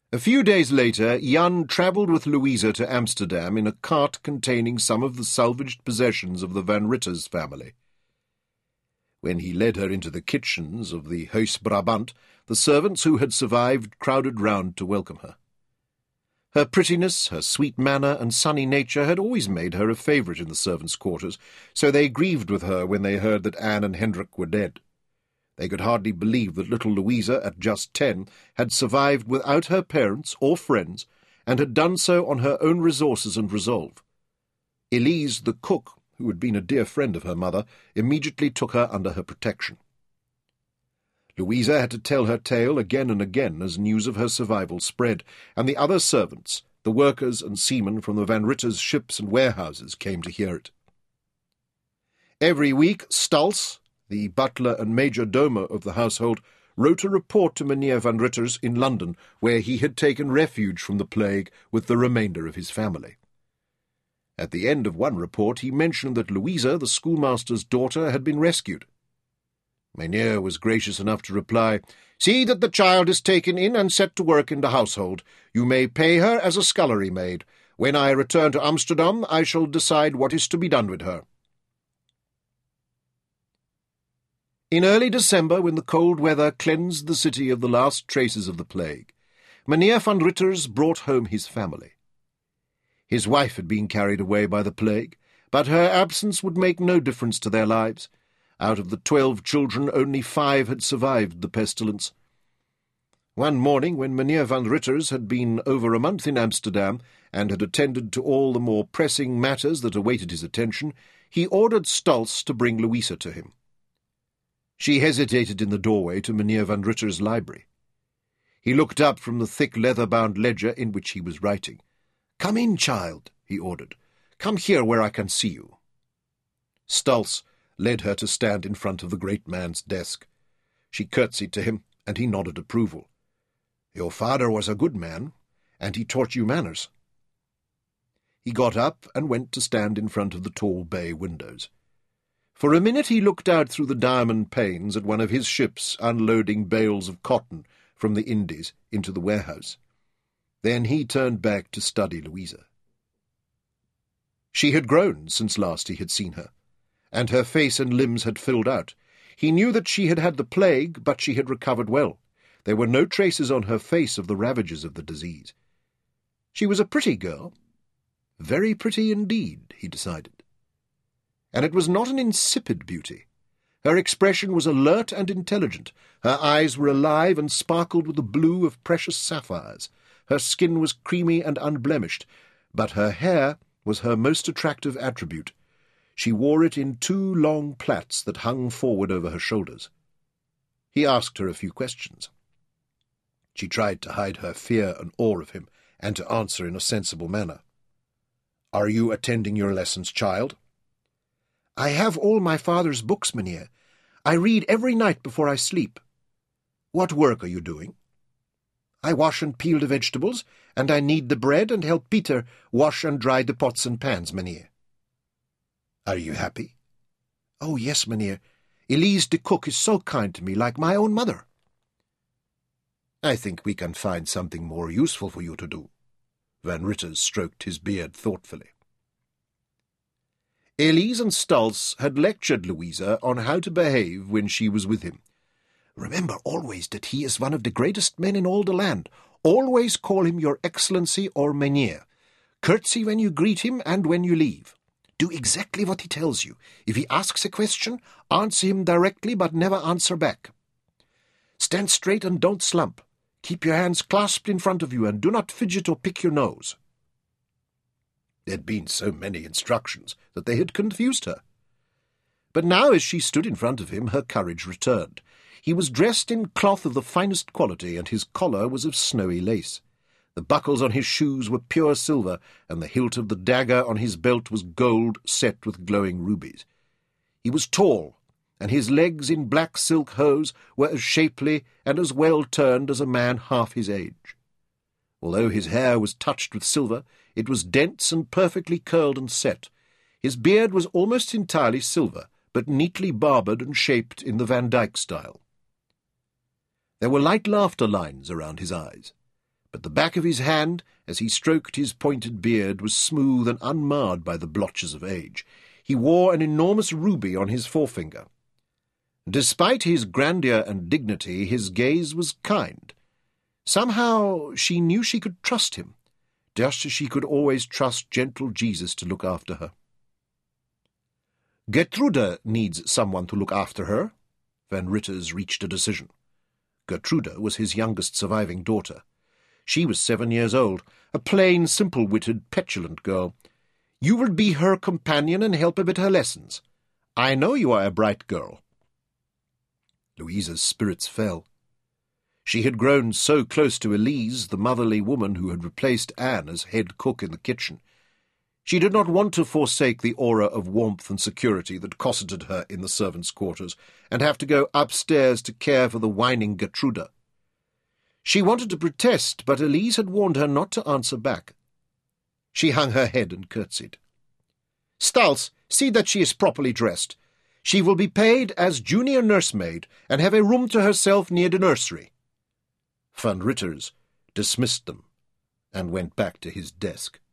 A few days later, Jan travelled with Louisa to Amsterdam in a cart containing some of the salvaged possessions of the Van Ritters family. When he led her into the kitchens of the Huis Brabant, the servants who had survived crowded round to welcome her. Her prettiness, her sweet manner, and sunny nature had always made her a favourite in the servants' quarters, so they grieved with her when they heard that Anne and Hendrik were dead. They could hardly believe that little Louisa, at just 10, had survived without her parents or friends, and had done so on her own resources and resolve. Elise, the cook, who had been a dear friend of her mother, immediately took her under her protection. Louisa had to tell her tale again and again as news of her survival spread, and the other servants, the workers and seamen from the Van Ritters' ships and warehouses, came to hear it. Every week, Stals, the butler and major domo of the household, wrote a report to Mynheer Van Ritters in London, where he had taken refuge from the plague with the remainder of his family. At the end of one report he mentioned that Louisa, the schoolmaster's daughter, had been rescued. Mynheer was gracious enough to reply, "See that the child is taken in and set to work in the household. You may pay her as a scullery maid. When I return to Amsterdam, I shall decide what is to be done with her." In early December, when the cold weather cleansed the city of the last traces of the plague, Mynheer Van Ritters brought home his family. His wife had been carried away by the plague, but her absence would make no difference to their lives. Out of the 12 children, only 5 had survived the pestilence. One morning, when Mynheer Van Ritters had been over a month in Amsterdam, and had attended to all the more pressing matters that awaited his attention, he ordered Stals to bring Louisa to him. She hesitated in the doorway to Mynheer Van Ritters' library. He looked up from the thick leather-bound ledger in which he was writing. "Come in, child," he ordered. "Come here where I can see you." Stals led her to stand in front of the great man's desk. She curtsied to him, and he nodded approval. "Your father was a good man, and he taught you manners." He got up and went to stand in front of the tall bay windows. For a minute he looked out through the diamond panes at one of his ships unloading bales of cotton from the Indies into the warehouse. Then he turned back to study Louisa. She had grown since last he had seen her, and her face and limbs had filled out. He knew that she had had the plague, but she had recovered well. There were no traces on her face of the ravages of the disease. She was a pretty girl. Very pretty indeed, he decided. And it was not an insipid beauty. Her expression was alert and intelligent. Her eyes were alive and sparkled with the blue of precious sapphires. Her skin was creamy and unblemished, but her hair was her most attractive attribute. She wore it in 2 long plaits that hung forward over her shoulders. He asked her a few questions. She tried to hide her fear and awe of him, and to answer in a sensible manner. "Are you attending your lessons, child?" "I have all my father's books, Mynheer. I read every night before I sleep." "What work are you doing?" "I wash and peel the vegetables, and I knead the bread and help Peter wash and dry the pots and pans, Mynheer." "Are you happy?" "Oh, yes, Mynheer. Elise the cook is so kind to me, like my own mother." "I think we can find something more useful for you to do." Van Ritters stroked his beard thoughtfully. Elise and Stals had lectured Louisa on how to behave when she was with him. "Remember always that he is one of the greatest men in all the land. Always call him your Excellency or Mynheer. Curtsy when you greet him and when you leave. Do exactly what he tells you. If he asks a question, answer him directly but never answer back. Stand straight and don't slump. Keep your hands clasped in front of you and do not fidget or pick your nose." There had been so many instructions that they had confused her. But now, as she stood in front of him, her courage returned. He was dressed in cloth of the finest quality, and his collar was of snowy lace. The buckles on his shoes were pure silver, and the hilt of the dagger on his belt was gold set with glowing rubies. He was tall, and his legs in black silk hose were as shapely and as well turned as a man half his age. Although his hair was touched with silver, it was dense and perfectly curled and set. His beard was almost entirely silver, but neatly barbered and shaped in the Van Dyck style. There were light laughter lines around his eyes, but the back of his hand, as he stroked his pointed beard, was smooth and unmarred by the blotches of age. He wore an enormous ruby on his forefinger. Despite his grandeur and dignity, his gaze was kind. Somehow she knew she could trust him, just as she could always trust gentle Jesus to look after her. Gertrude needs someone to look after her. Van Ritters reached a decision. Gertrude was his youngest surviving daughter. She was 7 years old, a plain, simple-witted, petulant girl. You will be her companion and help her with her lessons. I know you are a bright girl. Louisa's spirits fell. She had grown so close to Elise, the motherly woman who had replaced Anne as head cook in the kitchen. She did not want to forsake the aura of warmth and security that cosseted her in the servants' quarters, and have to go upstairs to care for the whining Gertrude. She wanted to protest, but Elise had warned her not to answer back. She hung her head and curtsied. "Stals, see that she is properly dressed. She will be paid as junior nursemaid and have a room to herself near the nursery." Van Ritters dismissed them and went back to his desk.